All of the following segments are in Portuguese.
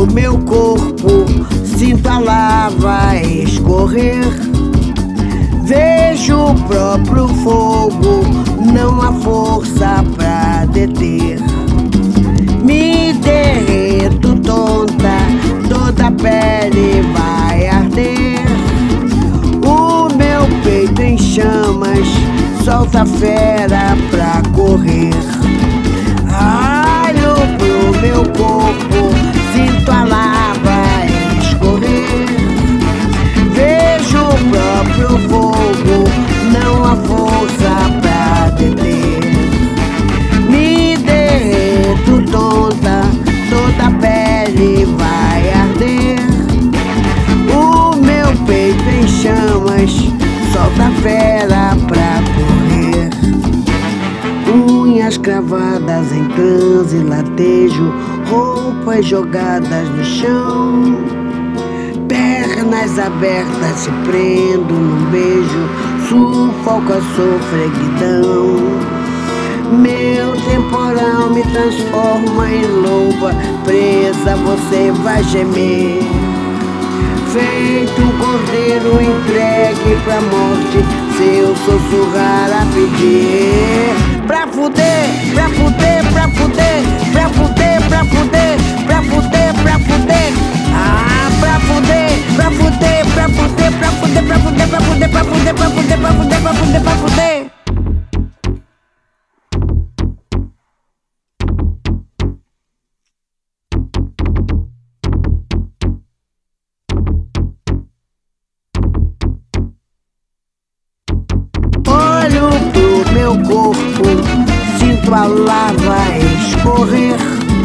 pro meu corpo, sinto a lava escorrer. Vejo o próprio fogo, não há força pra deter. Me derreto tonta, toda a pele vai arder. O meu peito em chamas, solta a fera pra correr. Olho pro meu corpo, sinto a lava escorrer. Vejo o próprio fogo, não há força pra deter. Me derreto tonta, toda a pele vai arder. O meu peito em chamas, solta a fera pra correr. Unhas cravadas em transe, latejo, roupas jogadas no chão. Pernas abertas, se prendo num beijo, sufoco a sofreguidão. Meu temporal me transforma em loba, presa você vai gemer. Feito um cordeiro entregue pra morte, seu sussurrar a pedir. Pra fuder, pra fuder, pra fuder, pra fuder, pra fuder, pra fuder, pra fuder. Ah, pra fuder, pra fuder, pra fuder, pra fuder, pra fuder, pra fuder, pra fuder, pra fuder, pra fuder, pra fuder, pra fuder. Olho pro meu corpo, sinto a lava escorrer.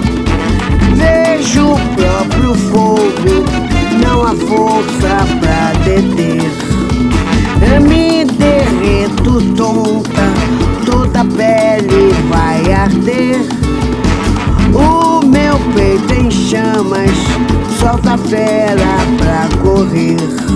Vejo o próprio fogo, não há força pra deter. Me derreto tonta, toda a pele vai arder. O meu peito em chamas, solta a fera pra correr.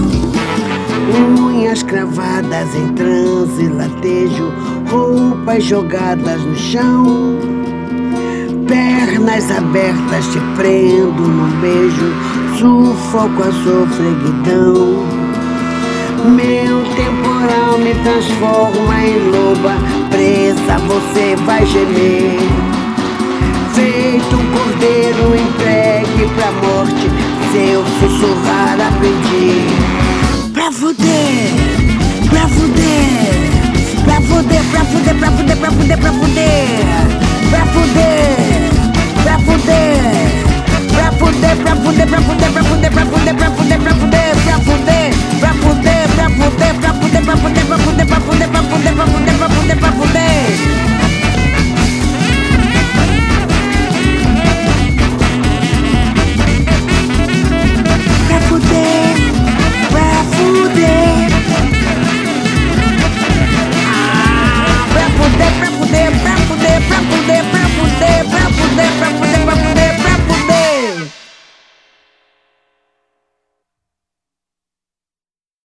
Unhas cravadas em transe, latejo, roupas jogadas no chão. Pernas abertas, te prendo num beijo, sufoco a sofreguidão. Meu temporal me transforma em loba, presa você vai gemer. Feito um cordeiro entregue pra morte, seu sussurrar a pedir. Pra fuder,